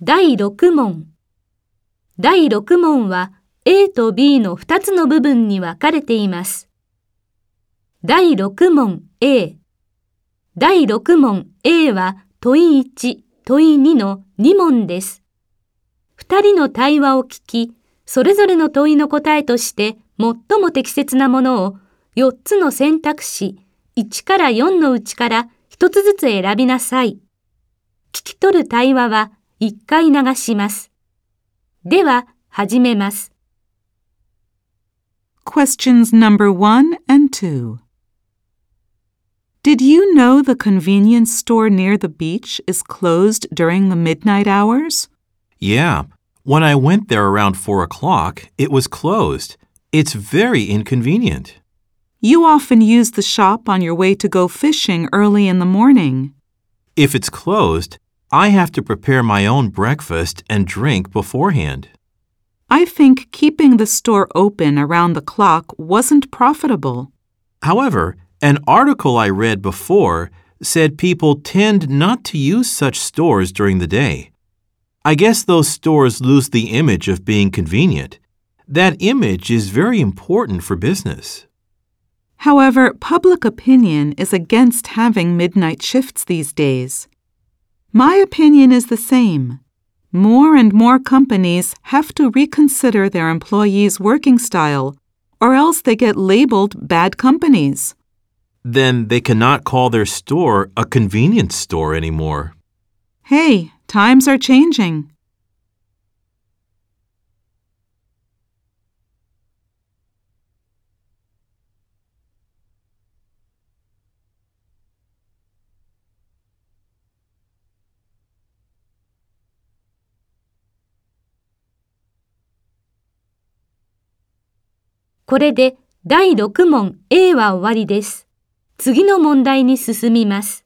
第6問。第6問は A と B の2つの部分に分かれています。第6問 A。第6問 A は問1、問2の2問です。2人の対話を聞き、それぞれの問いの答えとして最も適切なものを4つの選択肢1から4のうちから1つずつ選びなさい。聞き取る対話は1回流します。では、始めます。 Questions number 1 and 2. Did you know the convenience store near the beach is closed during the midnight hours? Yeah. When I went there around 4 o'clock, it was closed. It's very inconvenient. You often use the shop on your way to go fishing early in the morning. If it's closed, I have to prepare my own breakfast and drink beforehand. I think keeping the store open around the clock wasn't profitable. However, an article I read before said people tend not to use such stores during the day. I guess those stores lose the image of being convenient. That image is very important for business. However, public opinion is against having midnight shifts these days. My opinion is the same. More and more companies have to reconsider their employees' working style, or else they get labeled bad companies. Then they cannot call their store a convenience store anymore. Hey, times are changing. .これで第6問 A は終わりです。次の問題に進みます。